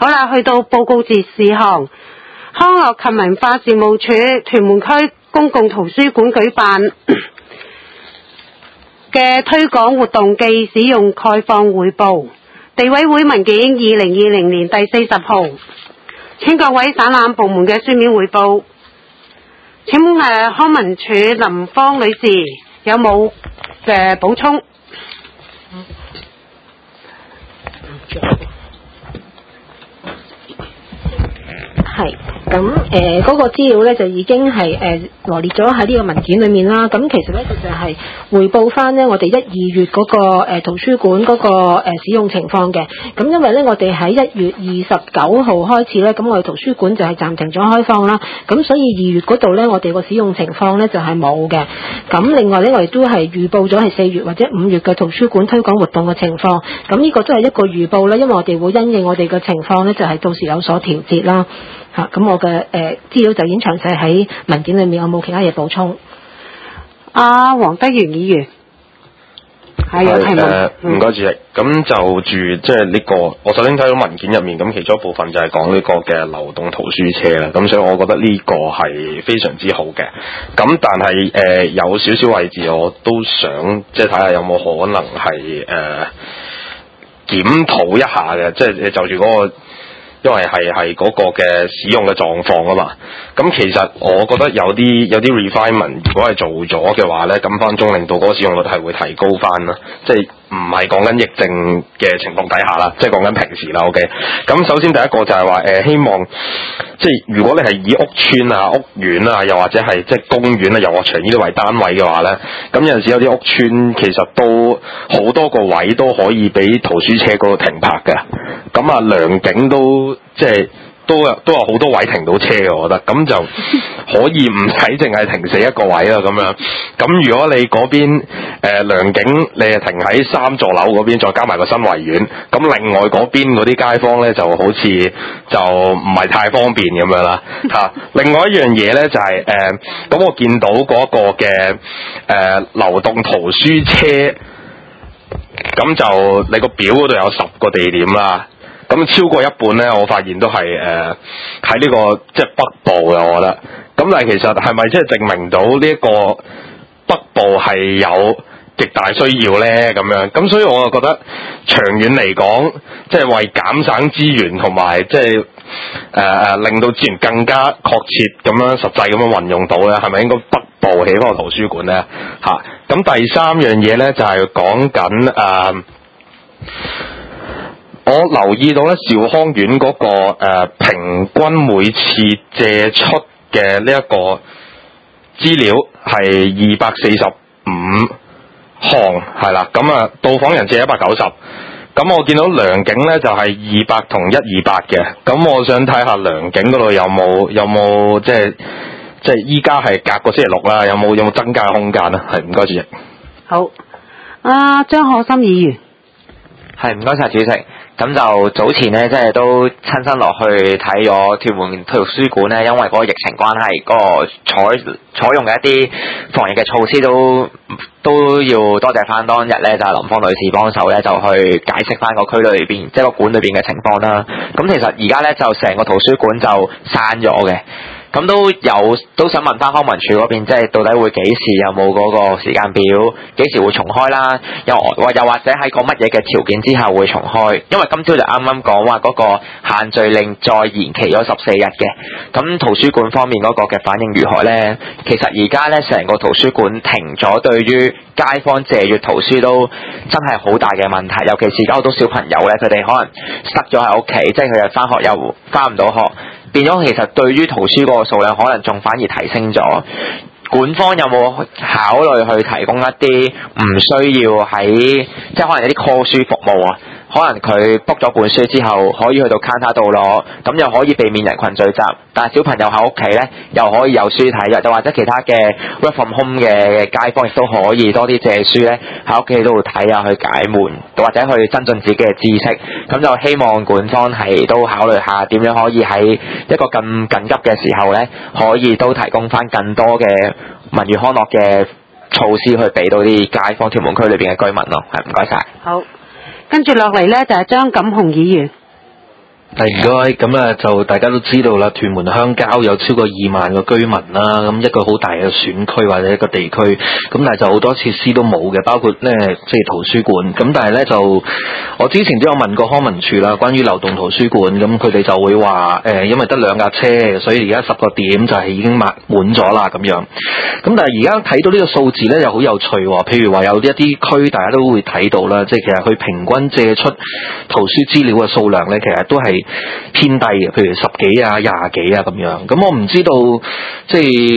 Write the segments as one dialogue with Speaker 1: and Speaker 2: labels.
Speaker 1: 好啦，去到報告節事項，康樂及文化事務處屯門區公共圖書館舉辦嘅推廣活動暨使用概況匯報，地委會文件2020年第40號，請各位省覽部門嘅書面匯報。請問康文署林芳女士有冇嘅補充？
Speaker 2: 係咁嗰個資料咧就已經係羅列咗喺呢個文件裏面啦。咁其實咧就係匯報翻咧我哋1、2月嗰個圖書館嗰個使用情況嘅。咁因為咧我哋喺1月29號開始咧，咁我哋圖書館就係暫停咗開放啦。咁所以2月嗰度咧我哋個使用情況咧就係冇嘅。咁另外咧我哋都係預報咗係4月或者5月嘅圖書館推廣活動嘅情況。咁呢個都係一個預報啦，因為我哋會因應我哋嘅情況咧就係到時有所調節啦。咁我嘅資料就已經詳細喺文件裏面，我冇其他嘢補充。
Speaker 1: 黃德元議員係有提問。
Speaker 3: 唔該主席。咁就住即係呢個，我首先睇到文件入面，咁其中一部分就係講呢個嘅流動圖書車啦。咁所以我覺得呢個係非常之好嘅。咁但係有少少位置我都想即係睇下有冇可能係檢討一下嘅，即係就住嗰個。因為係嗰個嘅使用嘅狀況啊嘛，咁其實我覺得有啲 refinement 如果係做咗嘅話咧，咁翻中令到嗰個使用率係會提高翻啦，即係唔係講緊疫症嘅情況底下啦，即係講緊平時啦 OK。咁首先第一個就係話希望即係如果你係以屋邨啊、屋苑啊，又或者係即係公園啊、遊樂場呢啲為單位嘅話咧，咁有陣時有啲屋邨其實都好多個位都可以俾圖書車嗰度停泊嘅，咁良景都即係都有好多位停到車嘅，我覺得咁就可以唔使淨係停死一個位啦咁樣。咁如果你嗰邊良景你係停喺3座樓嗰邊，再加埋個新維園，咁另外嗰邊嗰啲街坊咧就好似就唔係太方便咁樣啦嚇。另外一樣嘢咧就係咁我見到嗰個嘅流動圖書車，咁就你個表嗰度有10個地點啦。咁超過一半咧，我發現都係喺呢個即係北部嘅，我覺得。咁但係其實係咪即係證明到呢一個北部係有極大需要咧？咁樣咁，所以我就覺得長遠嚟講，即係為減省資源同埋即係令到資源更加確切咁樣實際咁樣運用到咧，係咪應該北部起翻個圖書館咧？咁第三樣嘢咧就係講緊我留意到咧，兆康苑嗰個平均每次借出嘅呢一個資料係245項，係啦，咁到訪人借190，咁我見到良景咧就係200同128嘅，咁我想睇下良景嗰度有冇即係依家係隔個星期六啦，有冇增加空間啊？係，唔該主席。
Speaker 1: 好，張可心議員。
Speaker 4: 係，唔該晒主席。咁就早前咧，即係都親身落去睇咗屯門圖書館咧，因為嗰個疫情關係，嗰個採用嘅一啲防疫嘅措施都要多謝翻當日咧，就係林芳女士幫手咧，就去解釋翻個區裏邊，即係個館裏邊嘅情況啦。咁其實而家咧就成個圖書館就閂咗嘅。咁都想問翻康文署嗰邊，即係到底會幾時，有冇嗰個時間表，幾時會重開啦？又或者喺個乜嘢嘅條件之下會重開？因為今朝就啱啱講話嗰個限聚令再延期咗14日嘅。咁圖書館方面嗰個嘅反應如何呢？其實而家呢，成個圖書館停咗，對於街坊借閱圖書都真係好大嘅問題。尤其是而家好多小朋友呢，佢哋可能塞咗喺屋企，即係佢哋返學又返唔到學。變咗其實對於圖書嗰個數量可能仲反而提升咗，館方有冇考慮去提供一啲唔需要喺即係可能有啲 call 書服務啊？可能佢 book 咗本書之後可以去到 counter 度攞，咁又可以避免人群聚集，但係小朋友喺屋企咧又可以有書睇，又或者其他嘅 work from home 嘅街坊亦都可以多啲借書咧喺屋企度睇啊，去解悶或者去增進自己嘅知識。咁就希望館方係都考慮下點樣可以喺一個咁緊急嘅時候咧，可以都提供翻更多嘅文娛康樂嘅措施去俾到啲街坊屯門區裏邊嘅居民咯。係，唔該晒。
Speaker 1: 好。跟住落嚟呢，就係張錦雄議員。
Speaker 5: 係唔該，咁啊就大家都知道啦，屯門鄉郊有超過2萬個居民啦，咁一個好大嘅選區或者一個地區，咁但係就好多設施都冇嘅，包括咧即係圖書館，咁但係咧就我之前都有問過康文署啦，關於流動圖書館，咁佢哋就會話因為得2架車，所以而家10個點就係已經滿咗啦咁樣。咁但係而家睇到呢個數字咧又好有趣喎，譬如話有一啲區大家都會睇到啦，即係其實佢平均借出圖書資料嘅數量咧，其實都係偏低嘅，譬如10幾啊、20幾啊咁樣。咁我唔知道即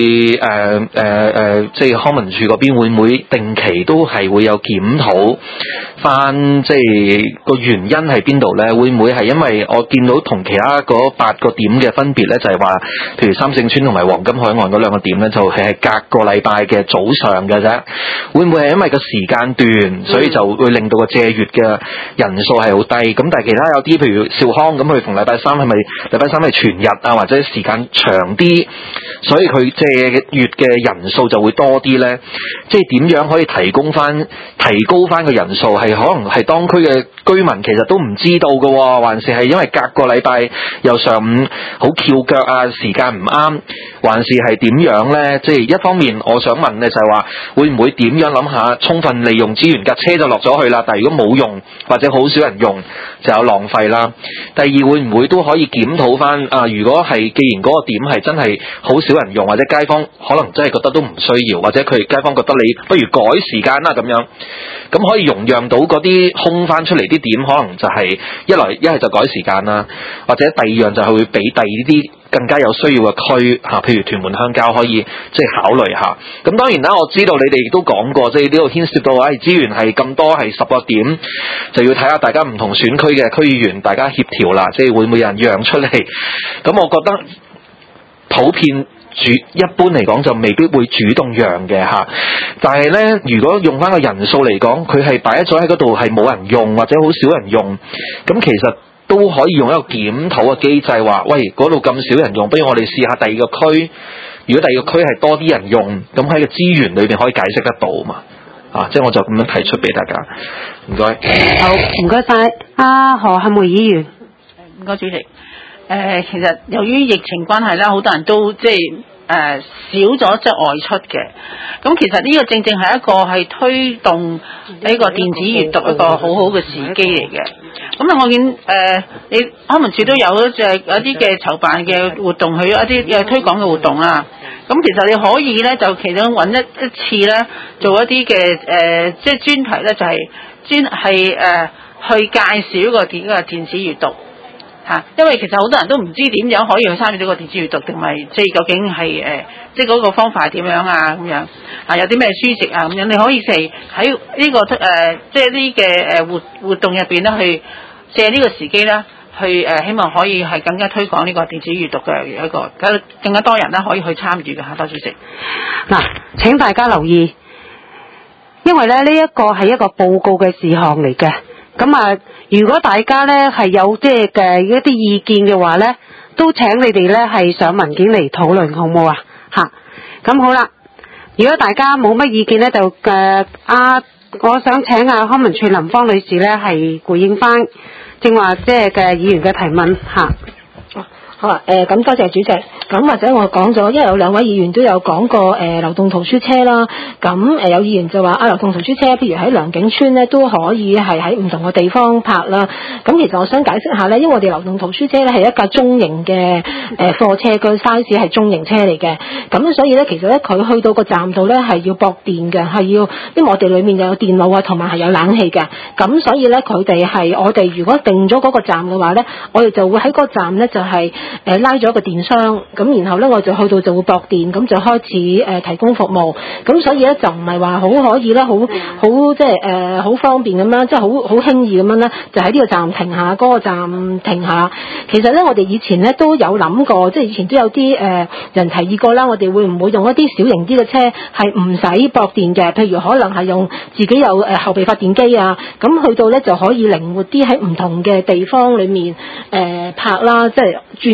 Speaker 5: 係即係康文署嗰邊會唔會定期都係會有檢討翻，即係個原因係邊度咧？會唔會係因為我見到同其他嗰8個點嘅分別咧，就係話譬如三聖村同埋黃金海岸嗰2個點咧，就係隔個禮拜嘅早上嘅啫。會唔會係因為個時間段，所以就會令到個借閱嘅人數係好低？咁但係其他有啲譬如兆康咁，佢逢禮拜三係咪禮拜三係全日啊，或者時間長啲，所以佢借閱嘅人數就會多啲咧？即係點樣可以提高翻個人數？係可能係當區嘅居民其實都唔知道嘅，還是係因為隔個禮拜又上午好翹腳啊，時間唔啱，還是係點樣咧？即係一方面我想問咧就係話會唔會點樣諗下充分利用資源，架車就落咗去啦，但係如果冇用或者好少人用就有浪費啦。第二，會唔會都可以檢討翻啊？如果係既然嗰個點係真係好少人用，或者街坊可能真係覺得都唔需要，或者佢街坊覺得你不如改時間啦咁樣，咁可以容讓到嗰啲空翻出嚟啲點，可能就係一係就改時間啦，或者第二樣就係會俾第二啲更加有需要嘅區嚇，譬如屯門鄉郊可以即係考慮下。咁當然啦，我知道你哋亦都講過，即係呢度牽涉到資源係咁多，係10個點，就要睇下大家唔同選區嘅區議員大家協調啦，即係會唔會有人讓出嚟？咁我覺得普遍一般嚟講就未必會主動讓嘅嚇，但係呢，如果用翻個人數嚟講，佢係擺咗喺嗰度係冇人用或者好少人用，咁其實都可以用一個檢討嘅機制，話喂，嗰度咁少人用，不如我哋試下第二個區，如果第二個區係多啲人用，咁喺個資源裏邊可以解釋得到嘛？即係我就咁樣提出俾大家，唔該。
Speaker 1: 好，唔該晒。何杏梅議員。
Speaker 6: 唔該主席。其實由於疫情關係啦，好多人都即係少咗即係外出嘅。咁其實呢個正正係一個係推動呢個電子閱讀一個好好嘅時機嚟嘅。咁啊，我見你康文署都有即係有啲嘅籌辦嘅活動，去一啲嘅推廣嘅活動啦。咁其實你可以咧，就其中揾一次咧，做一啲嘅即係專題咧，就係去介紹個電子閱讀。因為其實好多人都唔知點樣可以去參與呢個電子閱讀，定係即係究竟係即係嗰個方法係點樣啊咁樣有啲咩書籍啊咁樣，你可以喺呢個即係呢嘅活動入邊咧，去借呢個時機咧，去希望可以係更加推廣呢個電子閱讀嘅一個更加多人咧可以去參與嘅嚇。多謝主席。
Speaker 1: 嗱，請大家留意，因為咧呢一個係一個報告嘅事項嚟嘅。咁如果大家咧係有即係嘅一啲意見嘅話咧，都請你哋咧係上文件嚟討論，好冇啊？咁好啦。如果大家冇乜意見咧，就我想請康文署林芳女士咧係回應翻正話即係嘅議員嘅提問嚇。
Speaker 2: 好啊，咁多謝主席。咁或者我講咗，因為有2位議員都有講過流動圖書車啦。咁有議員就話流動圖書車，譬如喺良景村咧都可以係喺唔同嘅地方泊啦。咁其實我想解釋下咧，因為我哋流動圖書車咧係一架中型嘅貨車，個 size 係中型車嚟嘅。咁所以咧，其實咧佢去到個站度咧係要駁電嘅，係要因為我哋裡面有電腦啊，同埋係有冷氣嘅。咁所以咧，佢哋係我哋如果定咗嗰個站嘅話咧，我哋就會喺嗰個站咧就係拉咗個電箱，咁然後咧我就去到就會駁電，咁就開始提供服務。咁所以咧就唔係話好可以啦，好即係好方便咁樣，即係好輕易咁樣咧，就喺呢個站停下，嗰個站停下。其實咧我哋以前咧都有諗過，即係以前都有啲人提議過啦，我哋會唔會用一啲小型啲嘅車係唔使駁電嘅？譬如可能係用自己有後備發電機啊，咁去到咧就可以靈活啲喺唔同嘅地方裡面泊啦，即係轉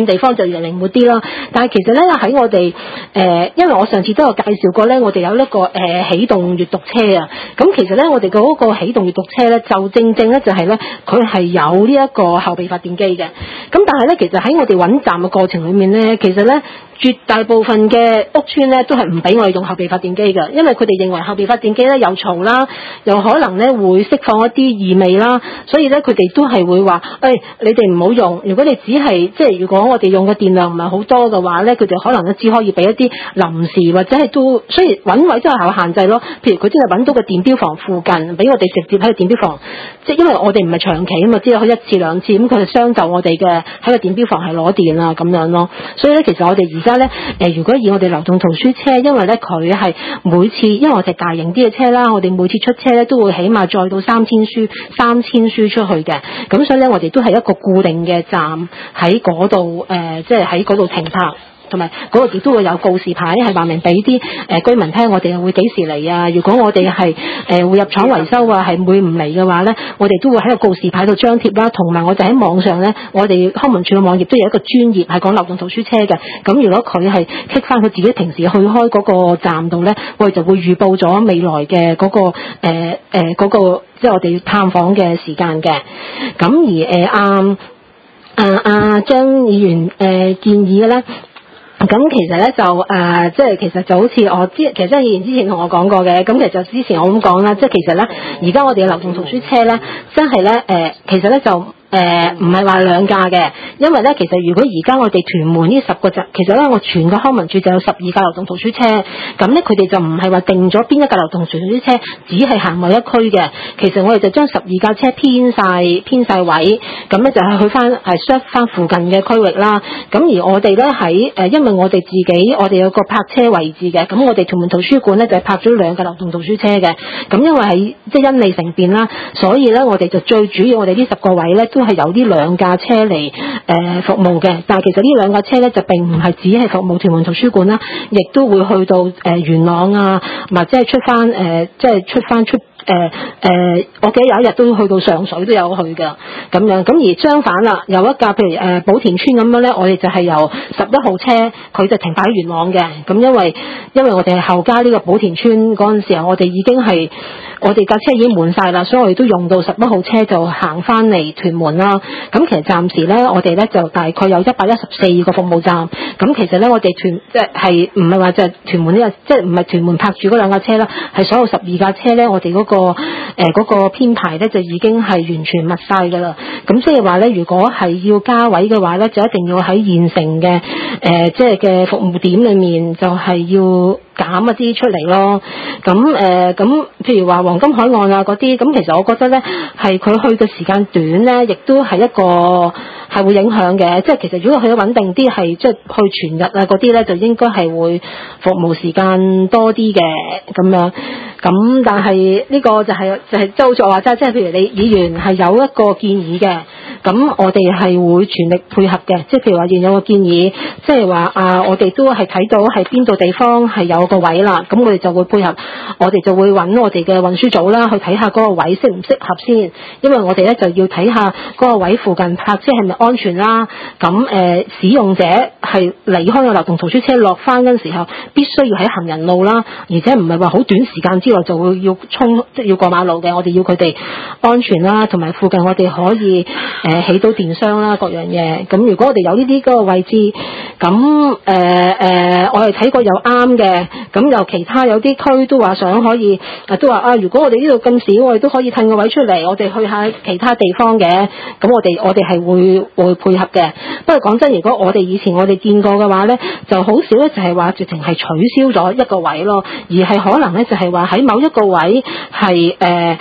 Speaker 2: 轉地方就越靈活啲啦。但係其實咧喺我哋因為我上次都有介紹過咧，我哋有一個起動閱讀車啊。咁其實咧我哋嗰個起動閱讀車咧就正咧就係咧佢係有呢一個後備發電機嘅。咁但係咧其實喺我哋揾站嘅過程裏面咧，其實咧絕大部分嘅屋邨咧都係唔俾我哋用後備發電機嘅，因為佢哋認為後備發電機咧又嘈啦，又可能咧會釋放一啲異味啦，所以咧佢哋都係會話你哋唔好用。如果你只係即係如果我哋用嘅電量唔係好多嘅話咧，佢哋可能咧只可以俾一啲臨時或者係都，所以揾位都係有限制咯。譬如佢真係揾到個電錶房附近，俾我哋直接喺個電錶房，即係因為我哋唔係長期啊嘛，只係去一次兩次，咁佢就相就我哋嘅喺個電錶房係攞電啊咁樣咯。所以咧其實我哋而家咧如果以我哋流動圖書車，因為咧佢係每次，因為我哋大型啲嘅車啦，我哋每次出車咧都會起碼載到3000書出去嘅，咁所以咧我哋都係一個固定嘅站喺嗰度，即係喺嗰度停泊。同埋嗰度亦都會有告示牌，係話明俾啲居民聽，我哋會幾時嚟啊？如果我哋係會入廠維修啊，係會唔嚟嘅話咧，我哋都會喺個告示牌度張貼啦。同埋我哋喺網上咧，我哋康文署嘅網頁都有一個專頁係講流動圖書車嘅。咁如果佢係剔翻佢自己平時去開嗰個站度咧，我哋就會預報咗未來嘅嗰個嗰個即係我哋探訪嘅時間嘅。咁而張議員建議嘅咧。咁其實咧就即係其實就好似我其實張議員之前同我講過嘅，咁其實之前我咁講啦，即係其實咧而家我哋嘅流動圖書車咧，真係咧其實咧就唔係話兩架嘅，因為咧其實如果而家我哋屯門呢10個站，其實咧我全個康文署就有12架流動圖書車，咁咧佢哋就唔係話定咗邊一架流動圖書車，只係行某一區嘅。其實我哋就將12架車編晒位，咁咧就係去翻serve 翻附近嘅區域啦。咁而我哋咧喺因為我哋自己我哋有個泊車位置嘅，咁我哋屯門圖書館咧就係泊咗2架流動圖書車嘅。咁因為係即係因利乘便啦，所以咧我哋就最主要我哋呢10個位咧都係有呢2架車嚟服務嘅。但係其實呢2架車咧就並唔係只係服務屯門圖書館啦，亦都會去到元朗啊，或者係出翻我記得有一日都去到上水都有去㗎咁樣。咁而相反啦，有一架譬如寶田村咁樣咧，我哋就係由11號車佢就停擺喺元朗嘅。咁因為我哋係後加呢個寶田村嗰陣時候，我哋已經係我哋架車已經滿晒啦，所以我哋都用到11號車就行翻嚟屯門啦。咁其實暫時咧，我哋咧就大概有114個服務站。咁其實咧，我哋即係唔係話就係屯門呢個，即係唔係屯門泊住嗰2架車啦，係所有12架車咧，我哋嗰個編排咧就已經係完全密晒㗎啦。咁即係話咧，如果係要加位嘅話咧，就一定要喺現成嘅即係嘅服務點裏面就係要減一啲出嚟咯。咁譬如話黃金海岸啊嗰啲，咁其實我覺得咧係佢去嘅時間短咧，亦都係一個係會影響嘅。即係其實如果佢穩定啲，係即係去全日啊嗰啲咧，就應該係會服務時間多啲嘅咁樣。咁但係呢個就係即係好似我話齋，即係譬如你議員係有一個建議嘅，咁我哋係會全力配合嘅。即係譬如話議員有個建議，即係話我哋都係睇到係邊度地方係有個位啦，咁我哋就會配合，我哋就會揾我哋嘅運輸組啦，去睇下嗰個位適唔適合先。因為我哋咧就要睇下嗰個位附近泊車係咪安全啦。咁使用者係離開個流動圖書車落翻嗰陣時候，必須要喺行人路啦，而且唔係話好短時間之內就會要衝即係要過馬路嘅。我哋要佢哋安全啦，同埋附近我哋可以起到電箱啦，各樣嘢。咁如果我哋有呢啲嗰個位置，咁我哋睇過又啱嘅，咁又其他有啲區都話想可以都話如果我哋呢度咁少，我哋都可以褪個位出嚟，我哋去下其他地方嘅。咁我哋係會配合嘅。不過講真，如果我哋以前我哋見過嘅話咧，就好少咧，就係話直情係取消咗一個位咯，而係可能咧就係話喺某一個位係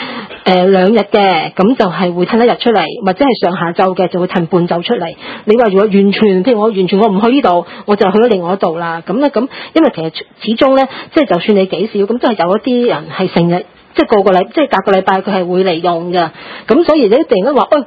Speaker 2: 2日嘅，咁就係會褪1日出嚟，或者係上下晝嘅就會褪半晝出嚟。你話如果完全譬如我完全我唔去呢度，我就去咗另外一度啦。咁咧咁，因為其實始終咧，即係就算你幾少，咁都係有一啲人係成日即係即係隔個禮拜佢係會嚟用㗎。咁所以你突然間話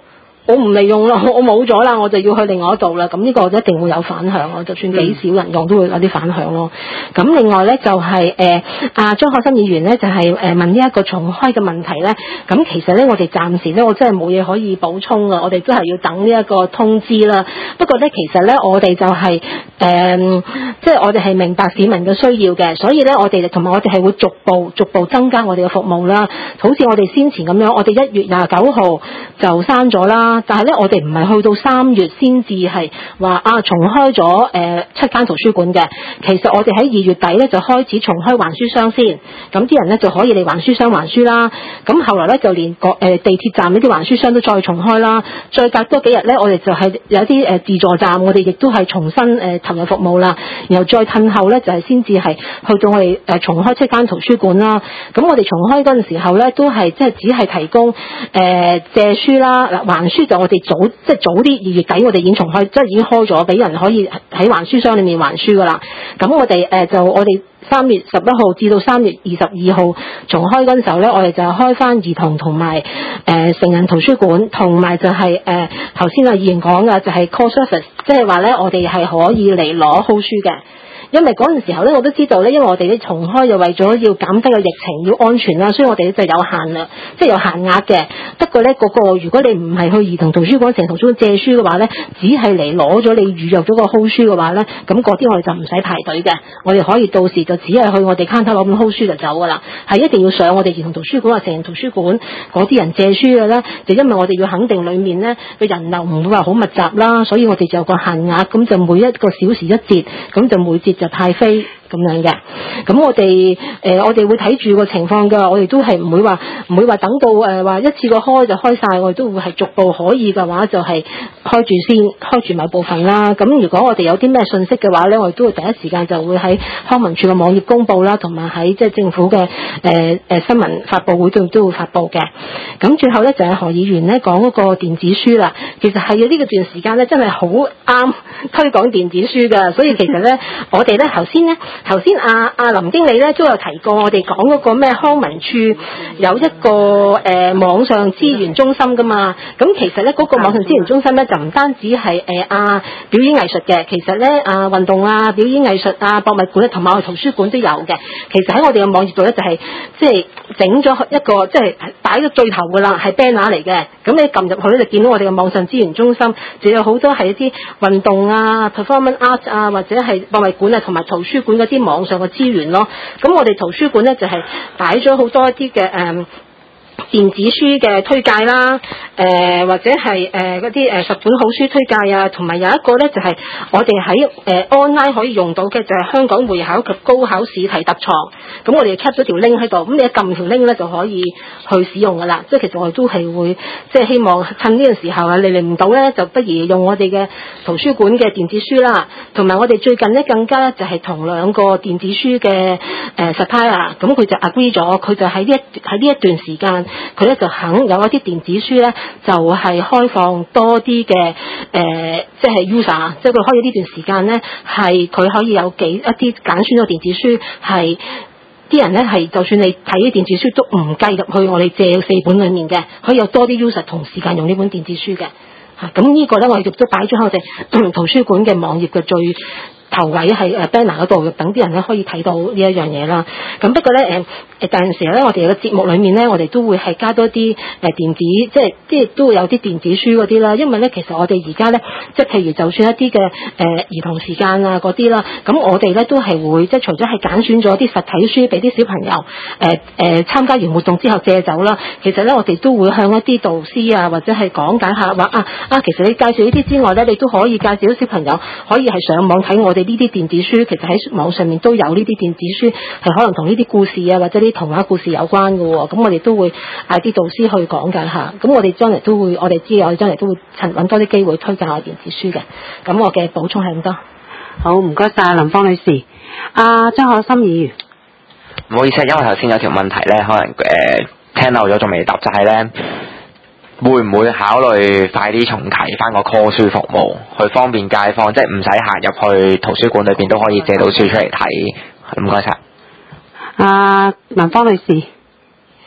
Speaker 2: 我唔利用啦，我冇咗啦，我就要去另外一度啦。咁呢個一定會有反響咯，就算幾少人用都會有啲反響咯。咁另外咧就係張學森議員咧就係問呢一個重開嘅問題咧。咁其實咧我哋暫時咧我真係冇嘢可以補充啊，我哋都係要等呢一個通知啦。不過咧其實咧我哋就係即係我哋係明白市民嘅需要嘅，所以咧我哋同埋我哋係會逐步增加我哋嘅服務啦。好似我哋先前咁樣，我哋1月29號就刪咗啦。但係咧，我哋唔係去到3月先至係話重開咗7間圖書館嘅。其實我哋喺2月底咧就開始重開還書箱先，咁啲人咧就可以嚟還書箱還書啦。咁後來咧就連地鐵站呢啲還書箱都再重開啦。再隔多幾日咧，我哋就係有啲自助站，我哋亦都係重新投入服務啦。然後再褪後咧就係先至係去到我哋重開7間圖書館啦。咁我哋重開嗰陣時候咧，都係即係只係提供借書啦，嗱還書就我哋早啲2月底我哋已經重開，即係已經開咗俾人可以喺還書箱裏面還書噶啦。咁我哋我哋3月11號至到3月22號重開嗰陣時候咧，我哋就開翻兒童同埋成人圖書館，同埋就係頭先議員講嘅就係 call service， 即係話咧我哋係可以嚟攞好書嘅。因為嗰陣時候咧，我都知道咧，因為我哋咧重開又為咗要減低個疫情，要安全啦，所以我哋就有限啦，即係有限額嘅。不過咧，如果你唔係去兒童圖書館、成人圖書館借書嘅話咧，只係嚟攞咗你預約咗個 hold 書嘅話咧，咁嗰啲我哋就唔使排隊嘅，我哋可以到時就只係去我哋 counter 攞本 hold 書就走噶啦。係一定要上我哋兒童圖書館或成人圖書館嗰啲人借書嘅咧，就因為我哋要肯定裡面咧嘅人流唔會話好密集啦，所以我哋就有個限額，咁就每1個小時1節，咁就每節就派飛咁樣嘅。咁我哋會睇住個情況㗎，我哋都係唔會話等到話一次過開就開晒，我哋都會係逐步可以嘅話就係開住某部分啦。咁如果我哋有啲咩信息嘅話咧，我哋都會第一時間就會喺康文署嘅網頁公佈啦，同埋喺即係政府嘅新聞發佈會度都會發佈嘅。咁最後咧就係何議員咧講嗰個電子書啦，其實係呢個段時間咧真係好啱推廣電子書㗎，所以其實咧我哋咧頭先阿林經理咧都有提過，我哋講嗰個咩康文署有一個網上資源中心㗎嘛。咁其實咧嗰個網上資源中心咧就唔單止係表演藝術嘅，其實咧運動表演藝術博物館同埋我哋圖書館都有嘅。其實喺我哋嘅網頁度咧就係即係整咗一個即係擺咗最頭㗎啦，係 banner 嚟嘅。咁你撳入去咧就見到我哋嘅網上資源中心，就有好多係一啲運動performance art 或者係博物館同埋圖書館嗰啲網上嘅資源咯。咁我哋圖書館咧就係擺咗好多一啲嘅電子書嘅推介啦，或者係嗰啲10本好書推介同埋有一個咧就係我哋喺online 可以用到嘅就係香港會考及高考試題特藏。咁我哋 cap 咗條 link 喺度，咁你一撳條 link 咧就可以去使用噶啦。即係其實我哋都係會即係希望趁呢個時候你嚟唔到咧，就不如用我哋嘅圖書館嘅電子書啦。同埋我哋最近咧更加就係同2個電子書嘅supplier，咁佢就 agree 咗，佢就喺呢一段時間。佢咧就肯有一啲電子書咧，就係開放多啲嘅即係 user， 即係佢可以呢段時間咧，係佢可以有一啲揀選咗電子書，係啲人咧係就算你睇啲電子書都唔計入去我哋借4本裡面嘅，可以有多啲 user 同時間用呢本電子書嘅。咁呢個咧我哋亦都擺咗喺我哋圖書館嘅網頁嘅最頭位係banner 嗰度，等啲人咧可以睇到呢一樣嘢啦。咁不過咧有陣時咧，我哋嘅節目裏面咧，我哋都會係加多啲電子，即係都會有啲電子書嗰啲啦。因為咧，其實我哋而家咧，即係譬如就算一啲嘅兒童時間嗰啲啦，咁我哋咧都係會即係除咗係揀選咗啲實體書俾啲小朋友參加完活動之後借走啦，其實咧我哋都會向一啲導師或者係講解下話其實你介紹呢啲之外咧，你都可以介紹啲小朋友可以係上網睇我哋呢啲電子書。其實喺網上面都有呢啲電子書，係可能同呢啲故事或者啲童話故事有關嘅喎。咁我哋都會嗌啲導師去講解下。咁我哋將來都會，我哋將來都會揾多啲機會推介我電子書嘅。咁我嘅補充係咁多。
Speaker 1: 好，唔該晒林芳女士。張學森議員，
Speaker 4: 唔好意思，因為頭先有條問題咧，可能聽漏咗仲未答，就係咧會唔會考慮快啲重啟翻個 call 書服務，去方便街坊，即係唔使行入去圖書館裏邊都可以借到書出嚟睇。唔該晒。
Speaker 1: 林芳女士。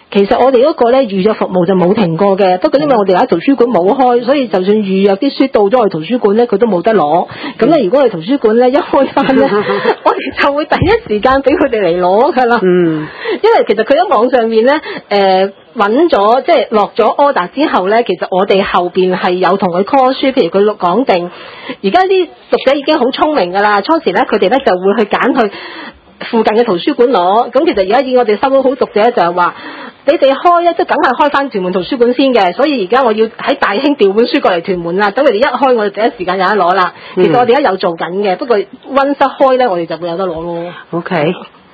Speaker 2: 其實我哋嗰個咧預約服務就冇停過嘅，不過因為我哋喺圖書館冇開，所以就算預約啲書到咗我哋圖書館咧，佢都冇得攞。咁咧，如果我哋圖書館咧一開翻咧，我哋就會第一時間俾佢哋嚟攞㗎啦。因為其實佢喺網上面咧，揾咗即係落咗 order 之後咧，其實我哋後邊係有同佢 call 書，譬如佢講定，而家啲讀者已經好聰明㗎啦。初時咧，佢哋咧就會去揀去附近嘅圖書館攞。咁其實而家以我哋收到好讀者就係話，你哋開咧，即係梗係開翻屯門圖書館先嘅，所以而家我要喺大興調本書過嚟屯門啦。等佢哋一開，我哋第一時間有得攞啦。其實我哋而家有做緊嘅，不過溫室開咧，我哋就會有得攞咯。
Speaker 1: OK。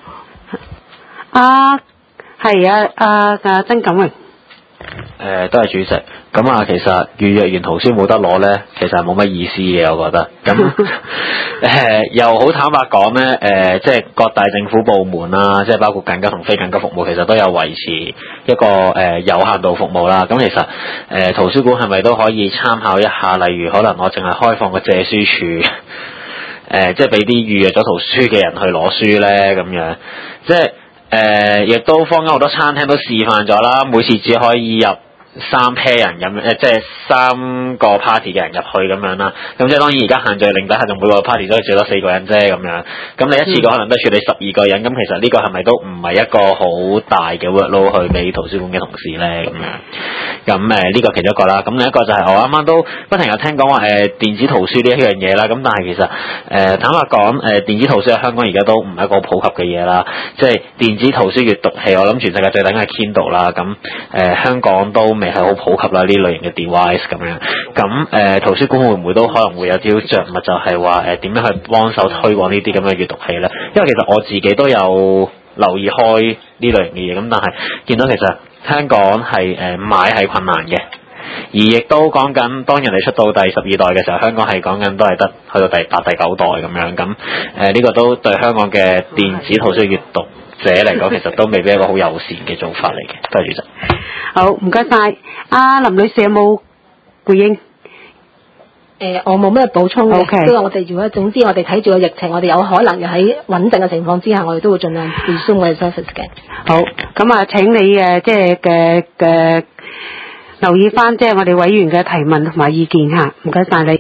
Speaker 1: 係啊，曾錦榮。
Speaker 5: 都係主席。咁啊，其實預約完圖書冇得攞咧，其實係冇乜意思嘅，我覺得。咁又好坦白講咧，即係各大政府部門啦，即係包括緊急同非緊急服務，其實都有維持一個有限度服務啦。咁其實圖書館係咪都可以參考一下？例如可能我淨係開放個借書處，即係俾啲預約咗圖書嘅人去攞書咧，咁樣即係亦都坊間好多餐廳都示範咗啦，每次只可以入3 pair 人咁即係3個 party 嘅人入去咁樣啦。咁即係當然而家限聚令底下，就每個 party 都係最多4個人啫咁樣。咁你一次過可能都處理12個人，咁其實呢個係咪都唔係一個好大嘅 workload 去俾圖書館嘅同事咧咁樣？咁呢個其中一個啦。咁另一個就係我啱啱都不停有聽講話電子圖書呢一樣嘢啦。咁但係其實坦白講電子圖書喺香港而家都唔係一個普及嘅嘢啦。即係電子圖書閱讀器，我諗全世界最頂係 Kindle 啦。咁香港都未係好普及啦，呢類型嘅 device 咁樣。咁圖書館會唔會都可能會有啲着墨，就係話點樣去幫手推廣呢啲咁嘅閱讀器咧？因為其實我自己都有留意開呢類型嘅嘢，咁但係見到其實香港係買係困難嘅，而亦都講緊當人哋出到第12代嘅時候，香港係講緊都係得去到第8、第9代咁樣。咁呢個都對香港嘅電子圖書閱讀者嚟講，其實都未必係一個好友善嘅做法嚟嘅。多謝主席。
Speaker 1: 好，唔該晒。林女士有冇回應？
Speaker 2: 我冇咩補充嘅。
Speaker 1: Okay。
Speaker 2: 因為我哋總之我哋睇住個疫情，我哋有可能喺穩定嘅情況之下，我哋都會盡量 resume 我哋 service 嘅。
Speaker 1: 好，咁啊，請你即係嘅留意翻即係我哋委員嘅提問同埋意見嚇，唔該晒你。